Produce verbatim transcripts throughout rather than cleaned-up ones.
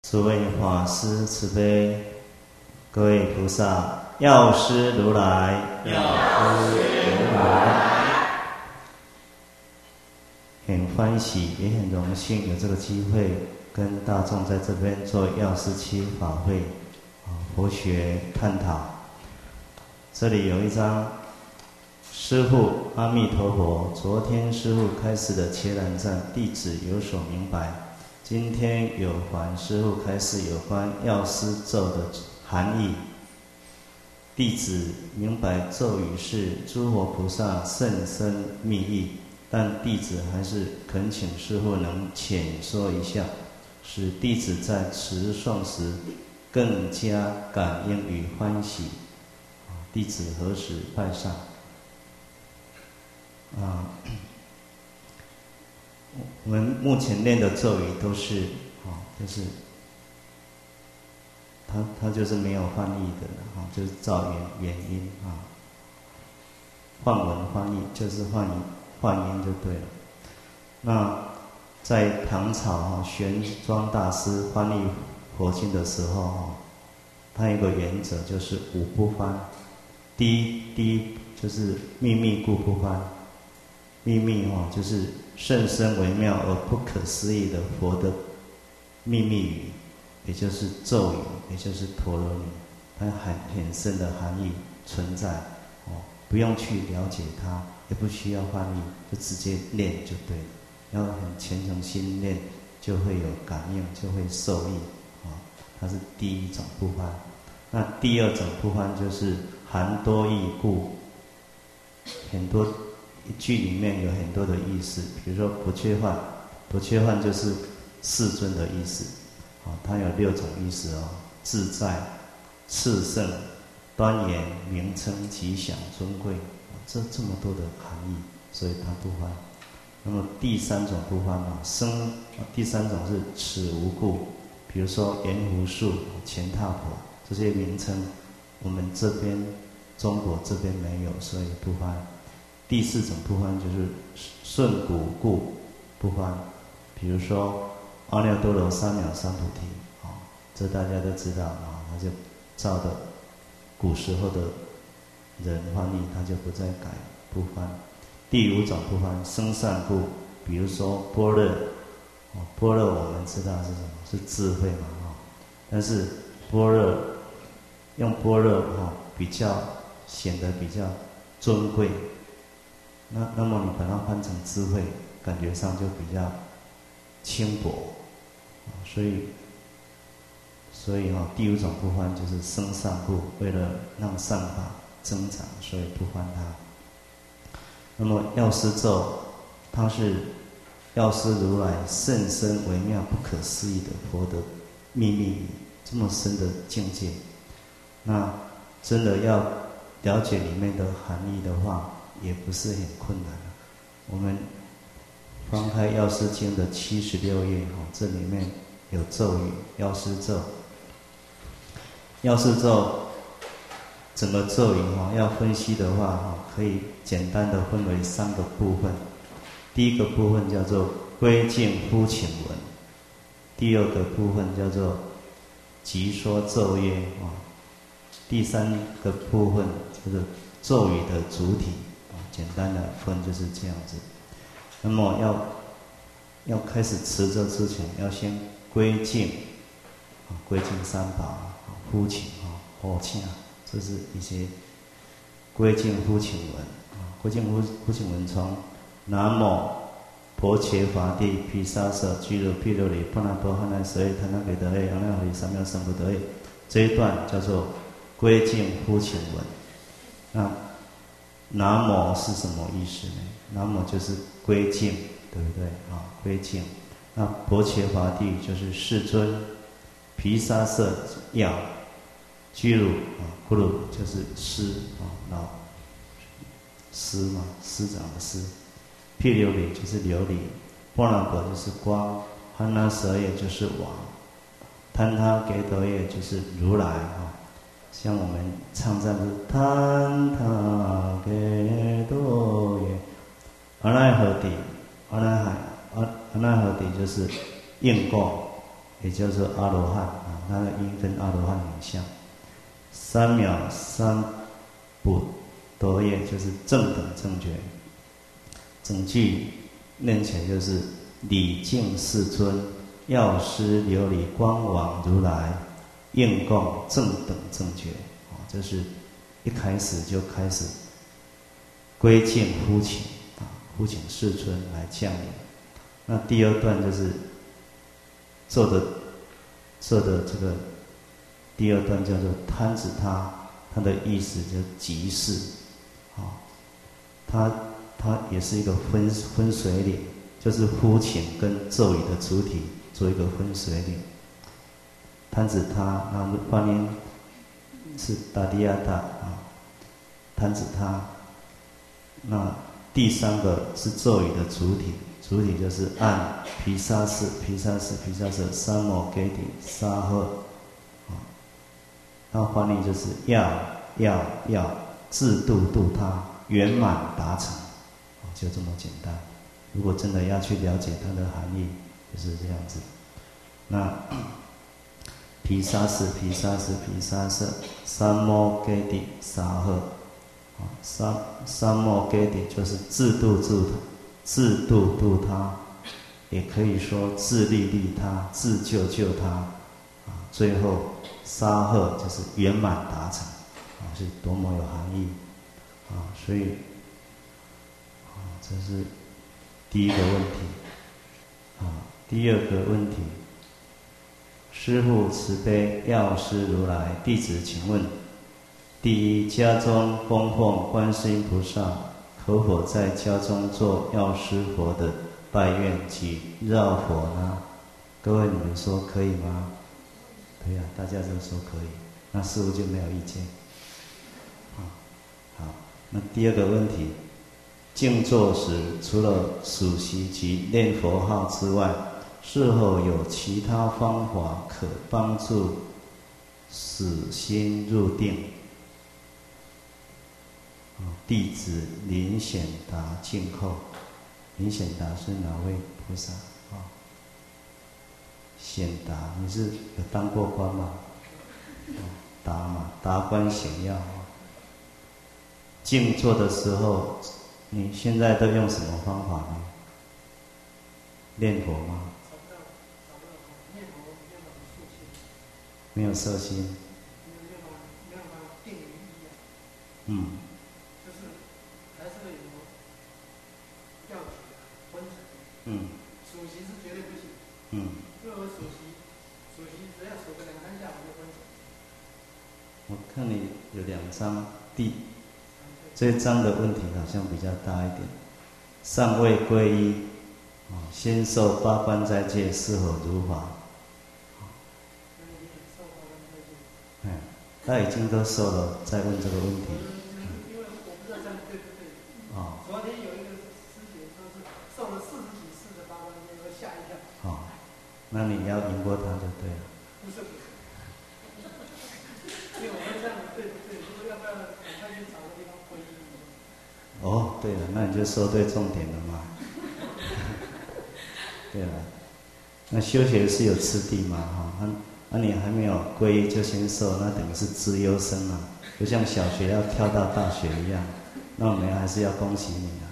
诸位法师慈悲，各位菩萨，药师如来， 药师如来， 很欢喜，也很荣幸有这个机会跟大众在这边做药师七法会啊佛学探讨。这里有一张师父阿弥陀佛，昨天师父开始的伽蓝藏，弟子有所明白。今天有还师父开示有关药师咒的含义，弟子明白咒语是诸佛菩萨甚深密意，但弟子还是恳请师父能浅说一下，使弟子在持诵时更加感应与欢喜。弟子何时拜上？啊。我们目前念的咒语都是，啊，就是它它就是没有翻译的了，啊，就是照原原音啊，换文翻译就是换音换音就对了。那在唐朝啊，玄奘大师翻译佛经的时候啊，他有一个原则就是五不翻。第一第一就是秘密故不翻，秘密哦就是甚深微妙而不可思议的佛的秘密语，也就是咒语，也就是陀罗尼，它很很深的含义存在哦，不用去了解它，也不需要翻译，就直接念就对了。要很虔诚心念，就会有感应，就会受益啊。它是第一种不翻。那第二种不翻就是含多义故，很多。一句里面有很多的意思，比如说不缺幻，不缺幻就是世尊的意思，啊，它有六种意思哦，自在、炽盛、端严、名称、吉祥、尊贵，这这么多的含义，所以它不翻。那么第三种不翻啊，生，第三种是此无故，比如说圆胡树、乾闥婆这些名称，我们这边中国这边没有，所以不翻。第四种不翻就是顺古故不翻，比如说阿耨多罗三藐三菩提，啊，这大家都知道啊，他就照的古时候的人翻译，他就不再改不翻。第五种不翻生善故，比如说般若，啊，般若我们知道是什么？是智慧嘛，啊，但是般若用般若啊比较显得比较尊贵。那那么你把它翻成智慧，感觉上就比较轻薄，所以所以哈、哦，第五种不翻就是生善故，为了让善法增长，所以不翻它。那么药师咒，它是药师如来甚深微妙不可思议的佛的秘密，这么深的境界，那真的要了解里面的含义的话，也不是很困难。我们翻开药师经的七十六页，这里面有咒语，药师咒。药师咒整个咒语要分析的话，可以简单的分为三个部分。第一个部分叫做归敬呼请文，第二个部分叫做即说咒曰，第三个部分就是咒语的主体。简单的分就是这样子。那么要要开始持咒之前，要先归敬，啊，归敬三宝，呼请啊，呼请，这是一些归敬呼请文啊。归敬呼呼请文从南无婆伽伐帝毗沙舍俱卢毗卢里波那波哈那舍耶他那给得耶阿那回三藐三菩提耶，这一段叫做归敬呼请文。那南无是什么意思呢？南无就是归敬，对不对啊？归敬。那婆伽伐帝就是世尊，毗沙舍药，居鲁啊，咕噜就是师啊，老师嘛，师长的师。毗琉璃就是琉璃，波那婆就是光，哈那舍耶就是王，贪他给多耶就是如来啊。像我们唱赞是贪他给多耶，阿赖何帝，阿赖海阿阿赖何帝就是应供， 也叫做阿罗汉啊，它的音跟阿罗汉很像。三藐三不多业就是正等正觉，整句念起来就是礼敬世尊，药师琉璃光王如来，应供正等正觉。啊，这是一开始就开始归敬呼请啊，呼请世尊来降临。那第二段就是做的做的这个第二段叫做贪子他，它的意思就是即是，啊，它它也是一个分分水岭，就是呼请跟咒语的主体做一个分水岭。贪子他，那翻音是达迪亚达啊，贪子他。那第三个是咒语的主体，主体就是按毗沙士、毗沙士、毗沙士、三摩给底、沙赫，啊，那翻译就是要要要自度度他，圆满达成，啊，就这么简单。如果真的要去了解它的含义，就是这样子。那毗沙士、毗沙士、毗沙士、三摩给底、沙赫。三三摩给底就是自度自自度度他，也可以说自利利他，自救救他，啊，最后沙赫就是圆满达成，啊，是多么有含义，啊，所以，啊，这是第一个问题，啊，第二个问题，师父慈悲，药师如来，弟子请问。第一，家中供奉观世音菩萨，可否在家中做药师佛的拜愿及绕佛呢？各位，你们说可以吗？可以啊，大家都说可以，那师父就没有意见。好，好，那第二个问题，静坐时除了数息及念佛号之外，是否有其他方法可帮助使心入定？弟子林显达静叩。林显达是哪位菩萨？啊，显达，你是有当过官吗？达嘛，达官显要。静坐的时候，你现在都用什么方法呢？念佛吗？没有摄心。嗯。嗯， 数息是绝对不行。 嗯， 如果数息，数息只要数个两三下我就昏沉。 我看你有两张第这一章的问题好像比较大一点。尚未皈依，啊，先受八关斋戒是否如法？嗯，他已经都受了，再问这个问题。 因为我不知道这样对不对。 哦。 昨天有一个师姐说是受了四十几次的八关斋戒，吓一跳。 好，那你要赢过他就对了。 不是不是，因为我们这样对不对？说要不要赶快去找个地方皈依？ 哦，对了，那你就说对重点了嘛。对了，那修学是有次第嘛，哈，那那你还没有皈依就先受，那等于是资优生嘛，就像小学要跳到大学一样，那我们还是要恭喜你啊。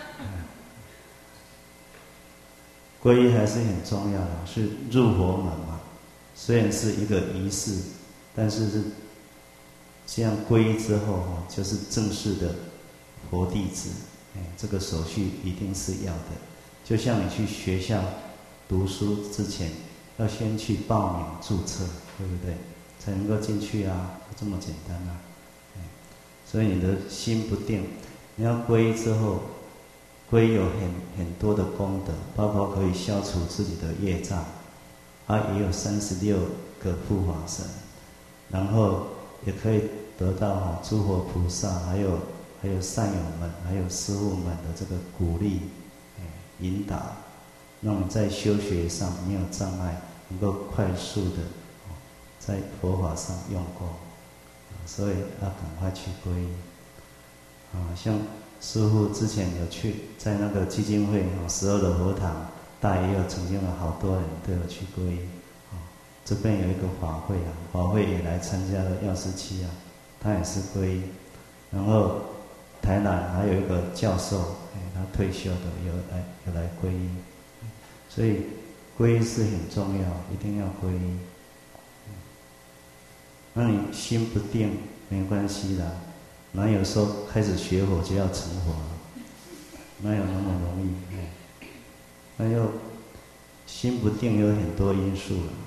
皈依还是很重要的，是入佛门嘛。虽然是一个仪式，但是是这样皈依之后哈，就是正式的佛弟子。哎，这个手续一定是要的。就像你去学校读书之前，要先去报名注册，对不对？才能够进去啊，这么简单啊。哎，所以你的心不定，你要皈依之后。皈依有很很多的功德，包括可以消除自己的业障，啊，也有三十六个护法神，然后也可以得到哈诸佛菩萨，还有还有善友们，还有师父们的这个鼓励，哎，引导，让你在修学上没有障碍，能够快速的在佛法上用功，所以要赶快去皈依，啊，像。师父之前有去在那个基金会啊，十二的佛堂，大也有曾经有好多人都有去皈依，啊， 这边有一个法会啊，法会也来参加了药师七啊，他也是皈依。然后台南还有一个教授，哎，他退休的有来有来皈依，所以皈依是很重要，一定要皈依。那你心不定没关系的，哪有时候开始学佛就要成佛了？哪有那么容易？那要心不定有很多因素了。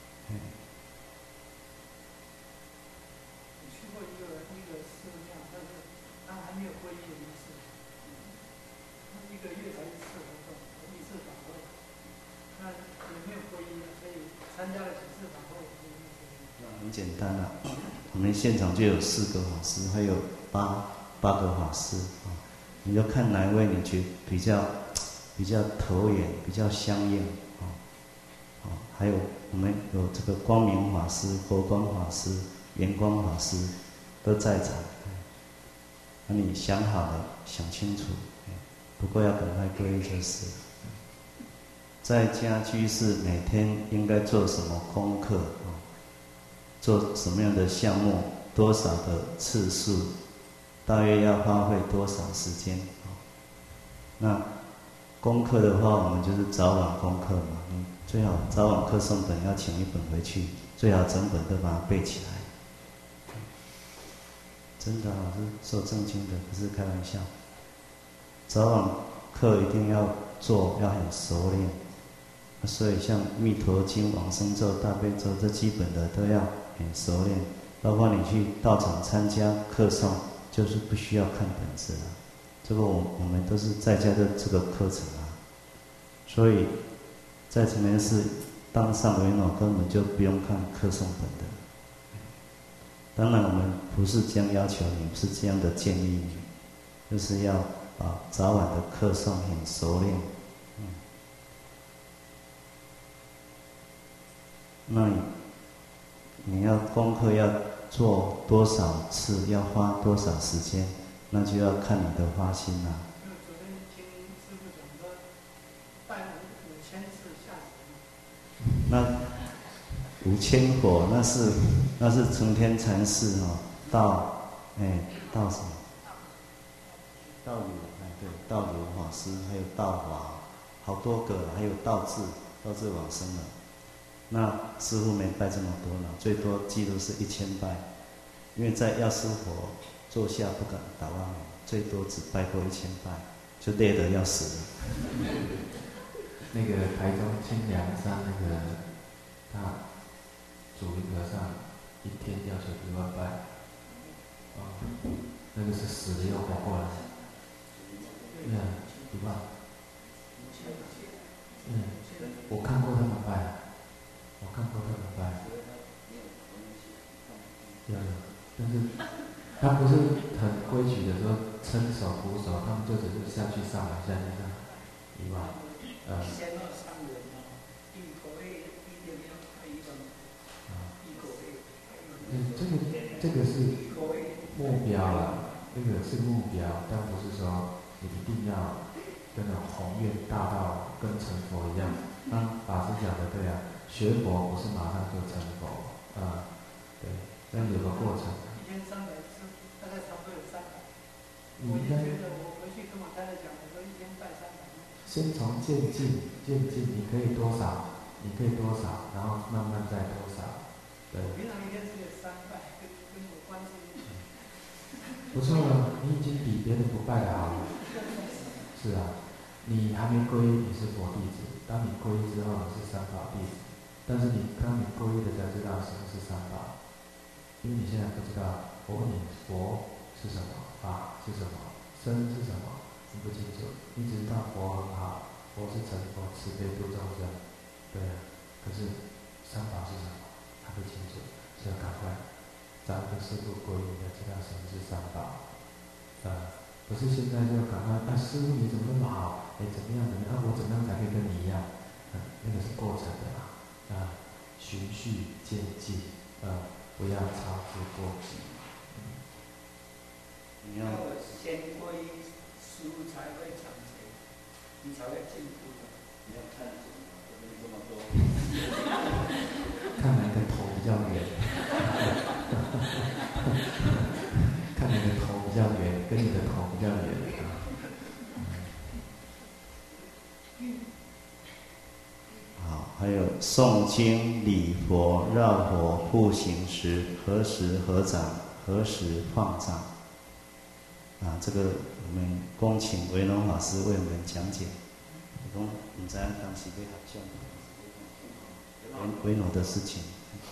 你去过一个一个寺庙，但是他还没有皈依的仪式，一个月才一次活动，一次法会，那也没有皈依的，所以参加了几次法会也没有皈依。 那很简单啊，我们现场就有四个法师，还有八八个法师啊，你就看哪一位你觉得比较比较投缘，比较相应啊啊，还有我们有这个光明法师、佛光法师、圆光法师都在场，那你想好了，想清楚，不过要赶快皈依就是。在家居士每天应该做什么功课啊？做什么样的项目？多少的次数？大约要花费多少时间？那功课的话，我们就是早晚功课嘛。你最好早晚课诵本要请一本回去，最好整本都把它背起来。真的，我是说正经的，不是开玩笑。早晚课一定要做，要很熟练。所以像《弥陀经》、往生咒、大悲咒，这基本的都要很熟练。包括你去道场参加课诵，就是不需要看本子了。这个我我们都是在家的这个课程啊。所以在成年寺当上维诺根本就不用看课诵本的。当然我们不是这样要求你，不是这样的建议你，就是要把早晚的课诵很熟练。那你你要功课要做多少次，要花多少时间，那就要看你的发心啦、啊。 昨天听师父讲说，拜五千次下来。 那五千火，那是那是成天禅师哦，道哎道什么？道流哎对，道流法师，还有道华，好多个，还有道智，道智往生了。那师父没拜这么多了，最多记录是一千拜，因为在药师佛坐下不敢打妄语，最多只拜过一千拜，就累得要死了。 那个台中清凉山那个大主灵和尚，一天要求一万拜，啊、哦，那个是死了又活过来，嗯，一万，嗯，我看过他们拜。我看过他们拜，有有，但是他不是很规矩的说撑手扶手，他们就只是下去上来下去上，一万，呃，嗯，这个这个是目标啦，这个是目标，但不是说你一定要跟那种宏愿大到跟成佛一样。啊，法师讲的对啊。学佛不是马上就成佛，啊，对，但有个过程。 一天三百次，大概差不多有三百。 我应该觉得我回去跟我太太讲，我说一天拜三百。 先从渐进，渐进，你可以多少，你可以多少，然后慢慢再多少，对。 平常一天只有三拜，跟跟我关系。 不错了，你已经比别人不拜的好了。是啊，你还没皈依，你是佛弟子；当你皈依之后，你是三宝弟子。但是你当你皈依了才知道什么是三宝，因为你现在不知道。我问你，佛是什么？法是什么？身是什么？你不清楚，你只知道佛很好，佛是成佛，慈悲度众生，对啊。可是三宝是什么？他不清楚，所以要赶快找一个师父皈依，才知道什么是三宝。啊，不是现在就赶快，啊，师父你怎么那么好？哎，怎么样怎么样？啊，我怎么样才可以跟你一样？啊，那个是过程的嘛。啊，循序渐进，啊，不要操之过急。嗯、 你要先皈依师父才会长成，你才会进步的。你要看什么？ 这么多。 看哪个头比较圆，看哪个头比较圆，跟你的头比较圆。 好，还有诵经、礼佛、绕佛、步行时，何时合掌，何时放掌。啊，这个我们恭请维农法师为我们讲解。我讲，唔知当时要合掌，维维农的事情。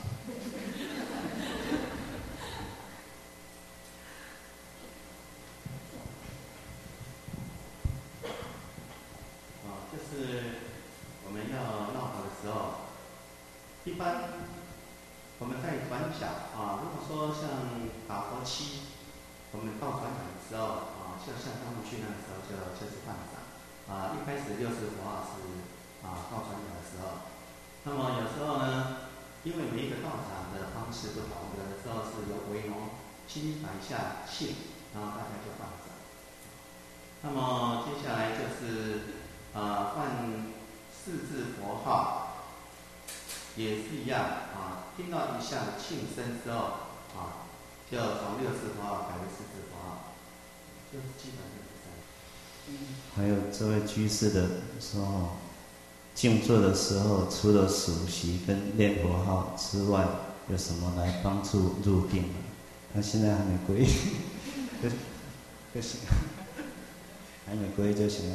啊，就是我们要绕佛的时候，一般我们在转角啊，如果说像打佛七，我们到转角的时候啊，就像他们去那个时候就就是放掌啊，一开始六十佛号是啊到转角的时候，那么有时候呢，因为每一个道场的方式不同，有的时候是由维农经摆下信，然后大家就放掌。那么接下来就是呃换四字佛号，也是一样啊，听到一下庆声之后啊，就从六字佛号改为四字佛号，就是基本上是这样。 还有这位居士的说，静坐的时候，除了数息跟念佛号之外，有什么来帮助入定呢？他现在还没皈依，就就行，还没皈依就行了。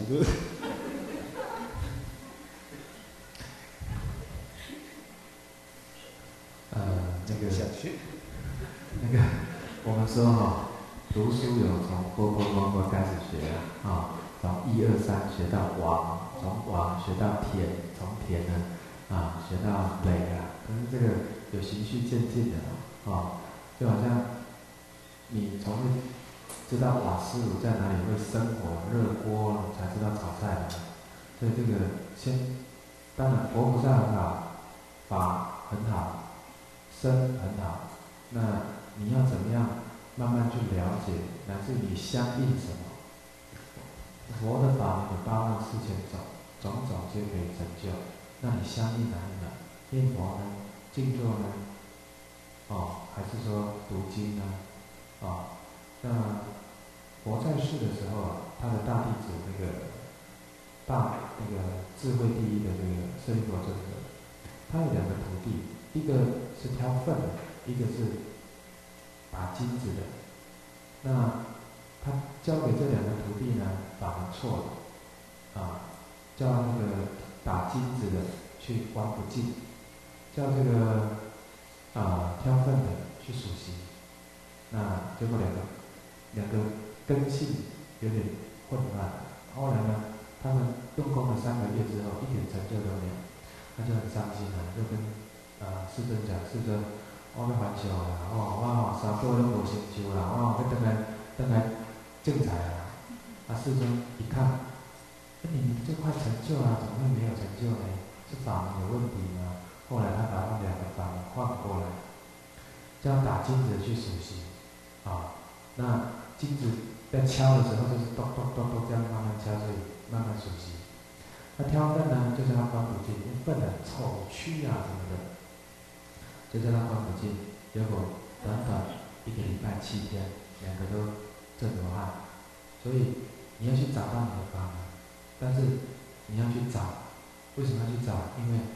呃，那个下去， 那个，我们说哈、哦，读书有从波波波波开始学啊，啊、哦，从一二三学到王，从王学到田，从田呢啊学到累啊，可是这个有循序渐进的啊、哦，就好像你从会知道瓦斯炉在哪里会生火热锅，才知道炒菜的，所以这个先，当然佛菩萨很好，法很好。身很好，那你要怎么样慢慢去了解，乃至你相应什么？佛的法门有八万四千种，种种皆可以成就。那你相应哪一呢？念佛呢？静坐呢？哦，还是说读经呢？哦，那佛在世的时候啊，他的大弟子那个大那个智慧第一的这个舍利弗尊者，他有两个徒弟。一个是挑粪的，一个是打金子的。那他教给这两个徒弟呢，法门错了，啊，叫那个打金子的去观不净，叫这个啊挑粪的去数息。那结果两个两个根性有点混乱。后来呢，他们用功了三个月之后，一点成就都没有，他就很伤心了，就跟啊，世尊讲，世尊，我要还俗啦，哦，我吼三宝拢无成就啦，我要等来等来正财啦。啊，世尊一看，那你们就快成就了，怎么会没有成就呢？是法门有问题吗？后来他把那两个法门换过来，叫打金子去数息，啊，那金子在敲的时候就是咚咚咚咚这样慢慢敲，所以慢慢数息。那挑粪呢，就叫他观不净，因为粪很臭、蛆啊什么的。就叫他观不净，结果短短一个礼拜七天，两个都正流汗。所以你要去找到你的法门，但是你要去找，为什么要去找？因为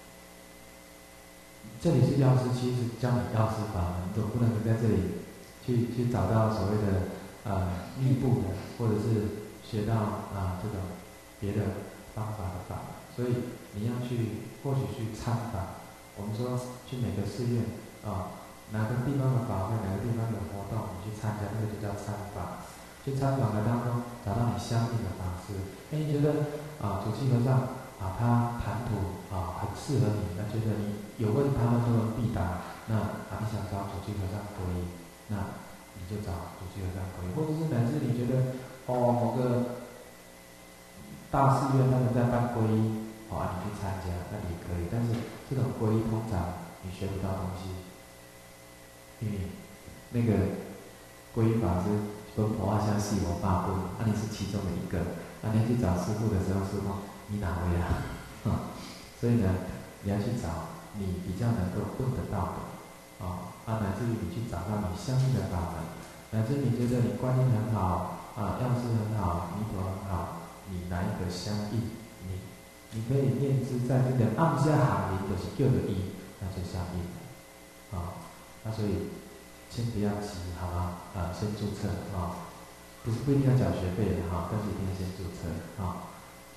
这里是药师，其实教你药师法门，总不能在这里去去找到所谓的呃密布的，或者是学到啊、呃、这种别的方法的法门。所以你要去或许去参访。我们说去每个寺院啊，哪个地方的法会，哪个地方有活动，你去参加，那个就叫参访。去参访的当中，找到你相应的法师。哎，你觉得啊，主沏和尚啊，他谈吐啊很适合你，那觉得你有问他们都能必答，那啊你想找主沏和尚皈依，那你就找主沏和尚皈依，或者是乃至你觉得哦某个大寺院他们在办皈依。好、哦、啊，你去参加，那你也可以，但是这种皈依通常你学不到东西，因为那个皈依法师跟佛法相系我八棍，那、啊、你是其中的一个，那、啊、你去找师父的时候，师父你哪位啊？啊，所所以呢，你要去找你比较能够问得到的，啊，啊，乃至于你去找到你相信的法门，乃至你觉得你观音很好，啊，药师很好，弥陀很好，你哪一个相应，你你可以念之在这个暗下行灵，就是叫做一，那就相应了，啊，那所以先不要急，好吗？啊，先注册啊，不是不一定要缴学费的哈，但是一定要先注册啊。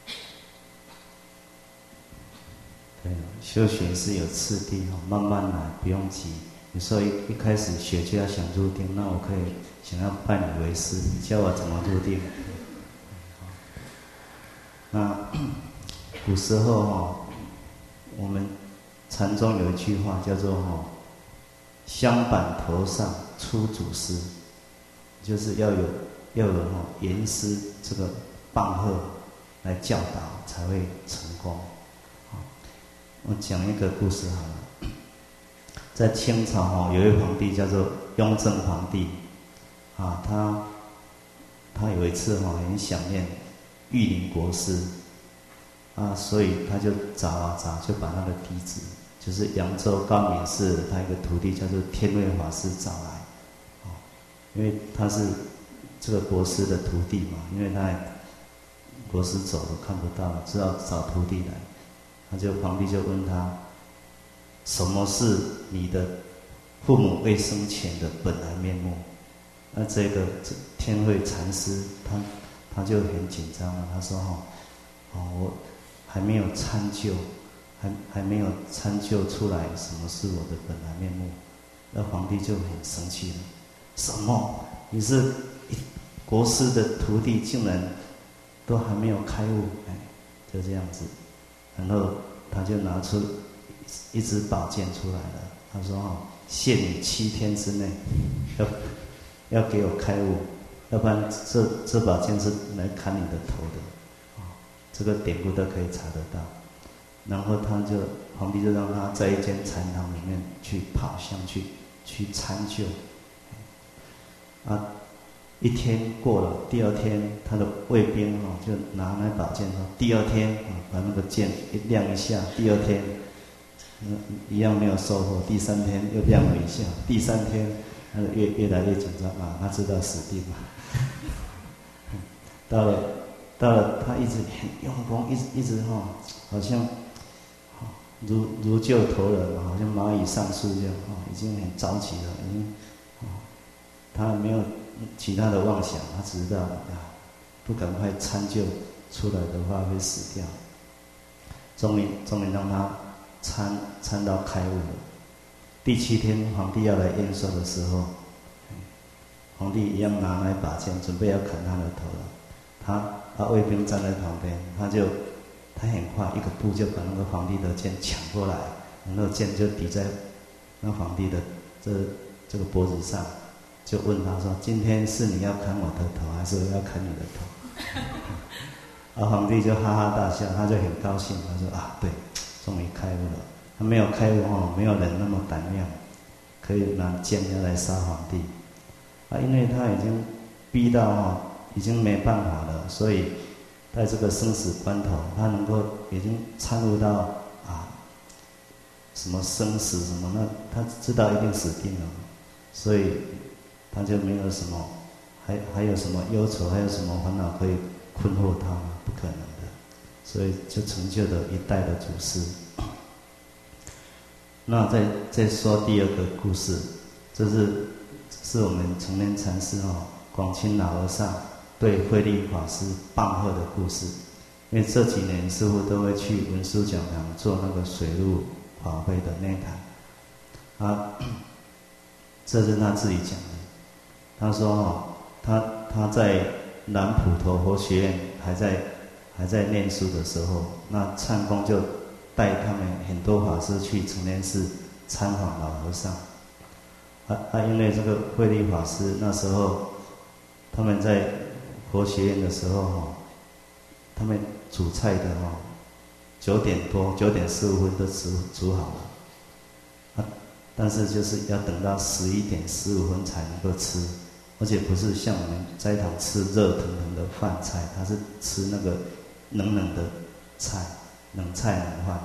对，修行是有次第哈，慢慢来，不用急。有时候一一开始学就要想入定，那我可以想要拜你为师，你教我怎么入定。那古时候哈，我们禅宗有一句话叫做哈，香板头上出祖师，就是要有要有哈严师这个棒喝来教导才会成功。我讲一个故事好了，在清朝哈，有一位皇帝叫做雍正皇帝，啊，他他有一次哈很想念玉林国师，啊，所以他就找啊找，就把那个弟子，就是扬州高明寺他一个徒弟叫做天瑞法师找来，啊，因为他是这个国师的徒弟嘛，因为他国师走了看不到了，只好找徒弟来。他就皇帝就问他，什么是你的父母未生前的本来面目？那这个天慧禅师他他就很紧张了，他说：“哦，哦，我还没有参究，还还没有参究出来什么是我的本来面目。”那皇帝就很生气了，什么？你是国师的徒弟，竟然都还没有开悟？哎，就这样子。然后他就拿出一支宝剑出来了，他说：“哦，限你七天之内，要要给我开悟，要不然这这把剑是来砍你的头的。”啊，这个典故都可以查得到。然后他就皇帝就让他在一间禅堂里面去跑香去去参究。啊，一天过了，第二天他的卫兵哦就拿那把剑说，第二天啊把那个剑一亮一下，第二天嗯一样没有收获，第三天又亮了一下，第三天他越越来越紧张啊，他知道死定了。到了到了他一直很用功，一直一直哈、哦，好像如如救头人，好像蚂蚁上树这样啊、哦，已经很着急了，已经啊、哦，他没有其他的妄想，他只知道啊，不赶快参究出来的话会死掉。终于终于让他参参到开悟了。第七天皇帝要来验收的时候，皇帝一样拿那把剑准备要砍他的头了。他他卫兵站在旁边，他就他很快一个步就把那个皇帝的剑抢过来，然后剑就抵在那皇帝的这这个脖子上。就问他说：“今天是你要砍我的头，还是我要砍你的头？”而皇帝就哈哈大笑，他就很高兴，他说：“啊，对，终于开悟了。他没有开悟哦，没有人那么胆量，可以拿剑要来杀皇帝。啊，因为他已经逼到哦，已经没办法了，所以在这个生死关头，他能够已经参悟到啊，什么生死什么，那他知道一定死定了，所以。”他就没有什么，还还有什么忧愁，还有什么烦恼可以困惑他吗？不可能的，所以就成就了一代的祖师。那再再说第二个故事，这是是我们成年禅师哦，广清老和尚对慧律法师棒喝的故事。因为这几年师父都会去文殊讲堂做那个水陆法会的内坛，啊，这是他自己讲的。他说：“哦，他他在南普陀佛学院还在还在念书的时候，那禅公就带他们很多法师去成莲寺参访老和尚。啊啊，因为这个慧律法师那时候他们在佛学院的时候哈，他们煮菜的哈，九点多九点十五分都煮煮好了，啊，但是就是要等到十一点十五分才能够吃。”而且不是像我们斋堂吃热腾腾的饭菜，他是吃那个冷冷的菜，冷菜冷饭，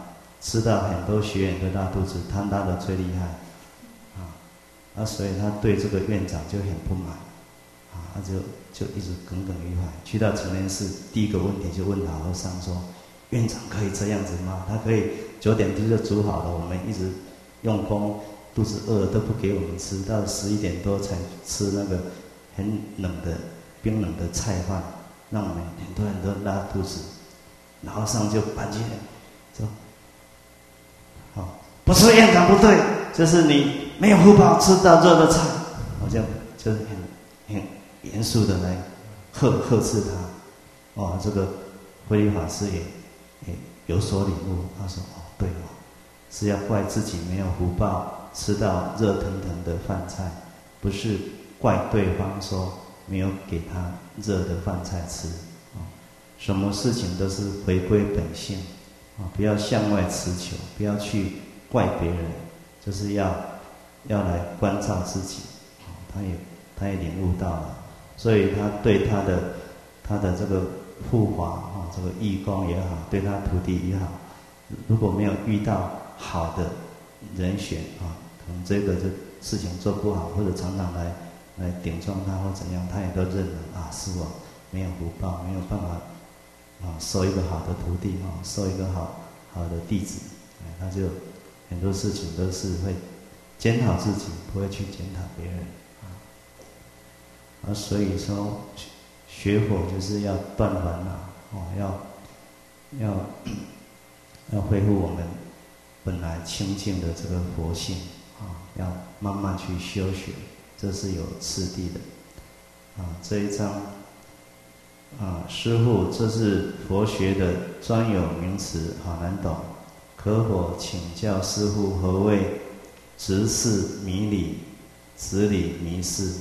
吃到很多学员都拉肚子，他拉的最厉害，啊，啊，所以他对这个院长就很不满，啊，他就就一直耿耿于怀。去到成年寺，第一个问题就问老和尚说：“院长可以这样子吗？他可以九点多就煮好了，我们一直用功，肚子饿了都不给我们吃，到十一点多才吃那个很冷的冰冷的菜饭，让我们很多人都拉肚子。”老和尚就板起来说：“好，不是院长不对，就是你没有福报吃到热的菜。”我就就是很很严肃的来呵呵斥他。哇，这个慧律法师也也有所领悟，他说：“哦，对哦，是要怪自己没有福报吃到热腾腾的饭菜，不是怪对方说没有给他热的饭菜吃。”什么事情都是回归本性，啊，不要向外持求，不要去怪别人，就是要要来关照自己。他也他也领悟到了，所以他对他的他的这个护法啊，这个义工也好，对他徒弟也好，如果没有遇到好的人选啊，可能这个这事情做不好，或者常常来来顶撞他或怎样，他也都认了啊，是我没有福报，没有办法。啊，收一个好的徒弟啊，收一个好好的弟子，他就很多事情都是会检讨自己，不会去检讨别人啊。啊，所以说学佛就是要断烦恼哦，要要要恢复我们本来清净的这个佛性啊，要慢慢去修学，这是有次第的啊。这一章。啊，师父，这是佛学的专有名词，好难懂，可否请教师父何谓执事迷理、执理迷事？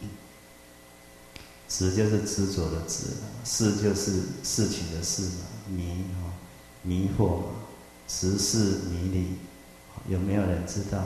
执就是执着的执，事就是事情的事嘛，迷啊，迷惑嘛，执事迷理，有没有人知道？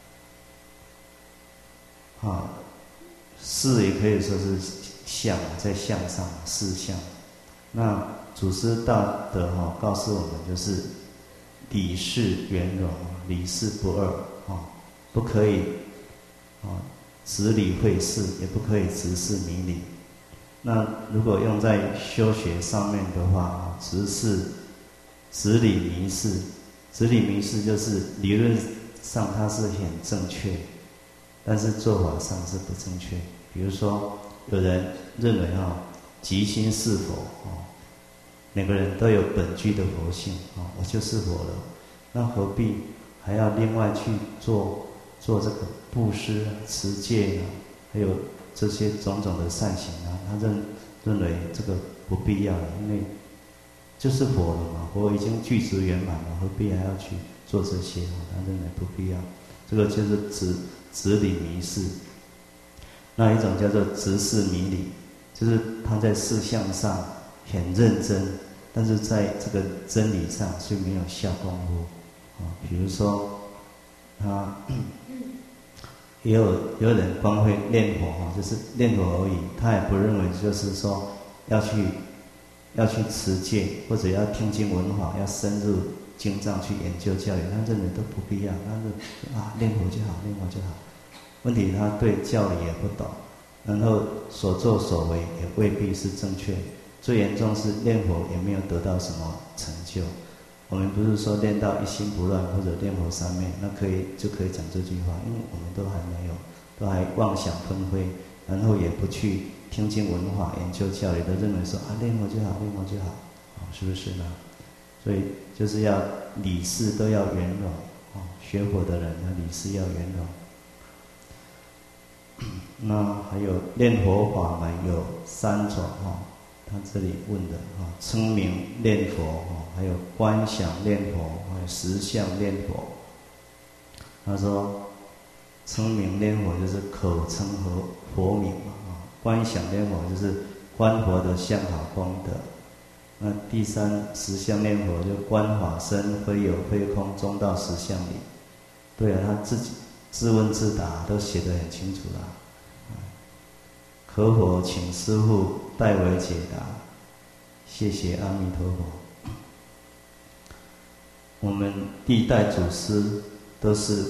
啊，事也可以说是。相在相上事相，那祖师大德哈、哦、告诉我们，就是理事圆融，理事不二啊，不可以啊执理会事，也不可以执事迷理。那如果用在修学上面的话，执事执理迷事，执理迷事就是理论上它是很正确，但是做法上是不正确。比如说。有人认为啊，即心是佛啊，每个人都有本具的佛性啊，我就是佛了，那何必还要另外去做做这个布施、持戒啊，还有这些种种的善行啊？他认认为这个不必要了，因为就是佛了嘛，佛已经具足圆满了，何必还要去做这些啊？他认为不必要，这个就是执执理迷事。那一种叫做执事迷理，就是他在事项上很认真，但是在这个真理上却没有下功夫啊。比如说，他也有有人光会念佛哈，就是念佛而已，他也不认为就是说要去要去持戒或者要听经闻法，要深入经藏去研究教理，他认为都不必要，他是啊念佛就好，念佛就好。问题他对教理也不懂，然后所作所为也未必是正确，最严重是念佛也没有得到什么成就。我们不是说念到一心不乱或者念佛三昧，那可以就可以讲这句话，因为我们都还没有，都还妄想纷飞，然后也不去听经闻法、研究教理，都认为说啊念佛就好，念佛就好，哦，是不是呢？所以就是要理事都要圆融，哦，学佛的人呢，理事要圆融。那还有念佛法门有三种哈，他这里问的哈，称名念佛哈，还有观想念佛，还有实相念佛。他说，称名念佛就是口称佛佛名嘛啊，观想念佛就是观佛的相好功德。那第三实相念佛就观法身非有非空中道实相理。对啊，他自己自问自答都写得很清楚啦。可否请师父代为解答？谢谢阿弥陀佛。 我们历代祖师都是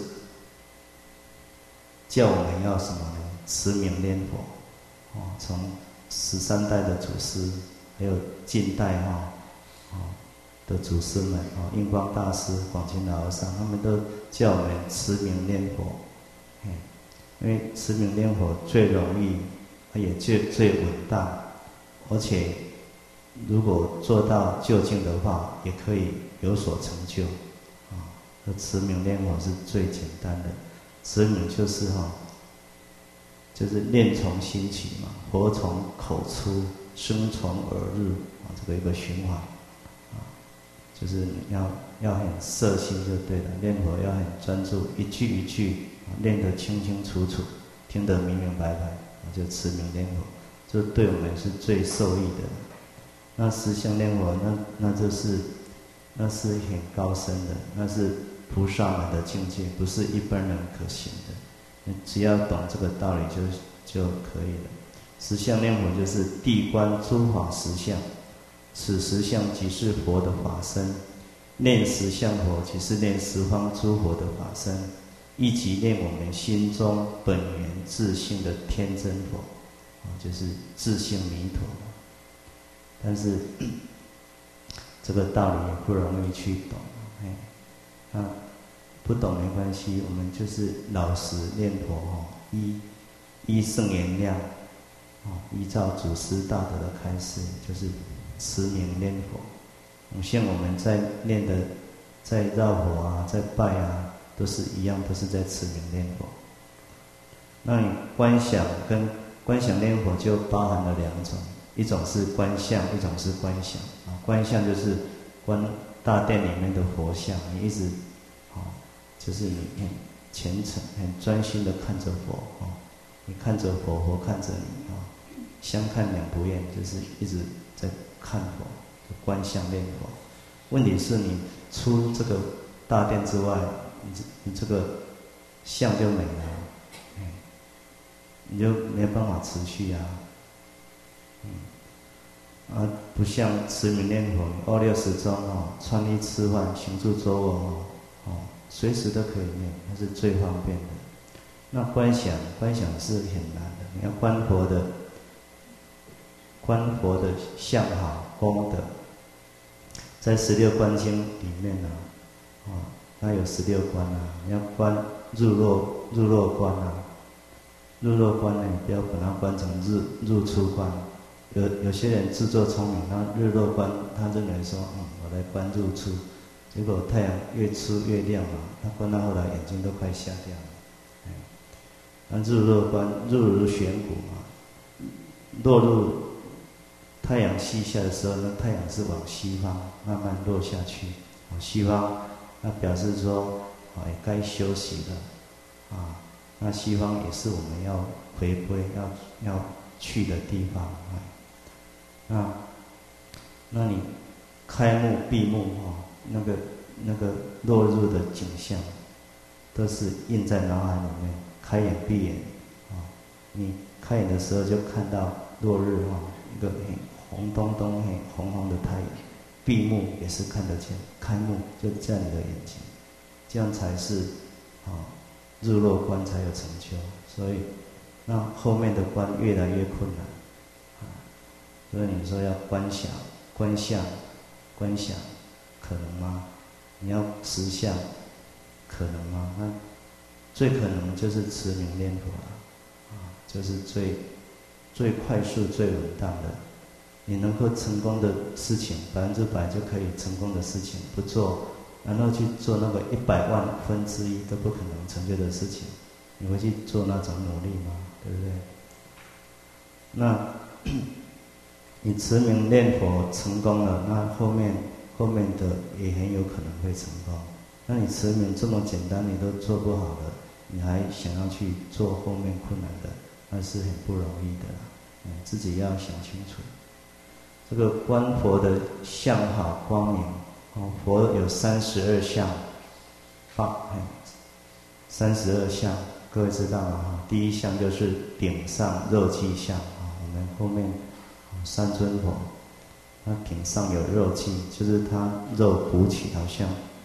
叫我们要什么呢？持名念佛，哦，从十三代的祖师，还有近代哈，哦的祖师们，哦，印光大师、广钦老和尚，他们都叫我们持名念佛，嗯，因为持名念佛最容易，也最最稳当，而且如果做到究竟的话，也可以有所成就，啊，那持名念佛是最简单的，持名就是哈，就是念从心起嘛，佛从口出，声从耳入，啊，这个一个循环。就是你要要很摄心就对了，念佛要很专注，一句一句念得清清楚楚，听得明明白白，就持名念佛，这对我们是最受益的。那实相念佛，那那就是那是很高深的，那是菩萨们的境界，不是一般人可行的。你只要懂这个道理就就可以了。实相念佛就是谛观诸法实相。此实相即是佛的法身，念实相佛即是念十方诸佛的法身，亦即念我们心中本源自性的天真佛，啊，就是自性弥陀。但是这个道理也不容易去懂，哎，那不懂没关系，我们就是老实念佛哦，依依圣言量，哦，依照祖师大德的开示，就是持名念佛。像我们在念的，在绕佛啊，在拜啊，都是一样，都是在持名念佛。那你观想跟观想念佛就包含了两种，一种是观相，一种是观想啊。观相就是观大殿里面的佛像，你一直，哦，就是你很虔诚、很专心的看着佛，哦，你看着佛，佛看着你，哦，相看两不厌，就是一直在看佛，观相念佛。问题是你出这个大殿之外，你这你这个相就没了，嗯，你就没有办法持续啊，嗯，啊，不像持名念佛，二六时中哦，穿衣吃饭、行住坐卧哦，哦，随时都可以念，那是最方便的。那观想，观想是很难的，你要观佛的。观佛的相好功德，在十六观经里面呢，啊，哦，它有十六观啊。你要观入落入落观啊，入落观呢，不要把它观成日入出观。有有些人自作聪明，他日落观，他认为说，嗯，我来观入出，结果太阳越出越亮嘛，他观到后来眼睛都快瞎掉了。哎，那入落观入如悬鼓嘛，落入。太阳西下的时候，那太阳是往西方慢慢落下去，往西方，那表示说，哎，该休息了，啊，那西方也是我们要回归、要要去的地方，啊，那，那你开目闭目哦，那个那个落入的景象，都是印在脑海里面。开眼闭眼，啊，你开眼的时候就看到落日哦，一个很红咚咚、很红红的太阳，闭目也是看得见，开目就在你的眼睛，这样才是啊，入落观才有成就。所以，那后面的观越来越困难，啊，所以你说要观想、观相、观想，可能吗？你要实相，可能吗？那最可能就是持名念佛了，啊，就是最最快速、最稳当的。你能够成功的事情，百分之百就可以成功的事情，不做，然后去做那个一百万分之一都不可能成就的事情，你会去做那种努力吗？对不对？那你持名念佛成功了，那后面后面的也很有可能会成功。那你持名这么简单，你都做不好了，你还想要去做后面困难的，那是很不容易的，嗯，自己要想清楚。这个观佛的相好光明，哦，佛有三十二相，八，三十二相，各位知道吗？哈，第一项就是顶上肉髻相啊，我们后面三尊佛，他顶上有肉髻，就是他肉鼓起，好像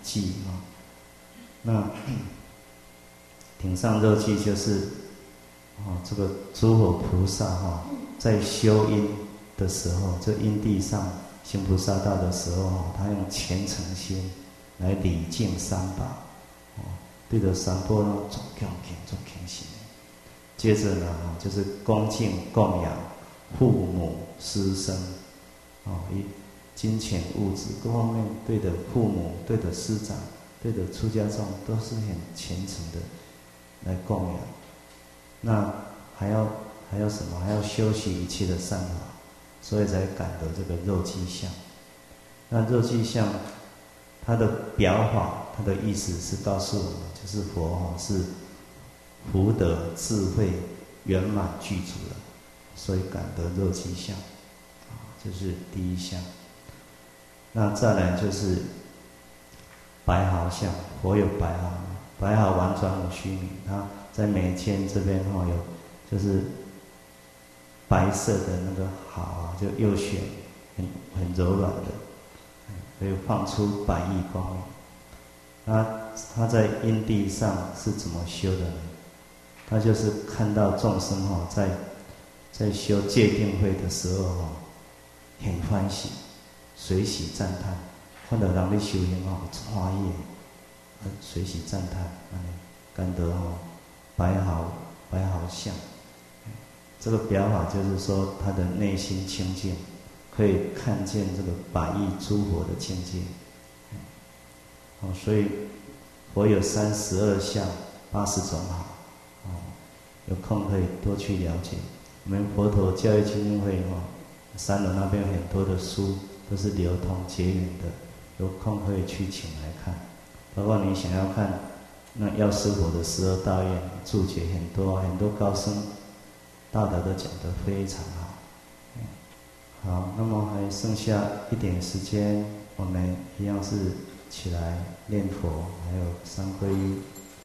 祭啊。那顶上肉祭就是哦，这个诸佛菩萨哈，在修因的时候，这因地上行菩萨道的时候哈，他用虔诚心来礼敬三宝，哦，对着三宝呢，做恭敬做虔诚。接着呢，就是恭敬供养父母师生，哦，以金钱物质各方面对的父母、对的师长、对的出家众，都是很虔诚的来供养。那还要还要什么？还要修习一切的善法，所以才感得这个肉髻相。那肉髻相，它的表法，它的意思是告诉我们，就是佛哈是福德智慧圆满具足的，所以感得肉髻相，啊，这是第一项。那再来就是白毫相，佛有白毫，白毫完转无虚名，它在眉间这边哈有，就是白色的那个毫啊，就右旋，很很柔软的，可以放出百亿光明。那他在因地上是怎么修的呢？他就是看到众生哈在在修戒定慧的时候哈，很欢喜，随喜赞叹，看到人在修行哈，欢喜，随喜赞叹，感得哈白毫白毫相。这个表法就是说，他的内心清净，可以看见这个百亿诸佛的境界。哦，所以佛有三十二相，八十种好。哦，有空可以多去了解。我们佛陀教育基金会哦，三楼那边有很多的书都是流通结缘的，有空可以去请来看。包括你想要看那药师佛的十二大愿注解，很多很多高僧大德都讲得非常好。好，那么还剩下一点时间，我们一样是起来念佛，还有三皈依。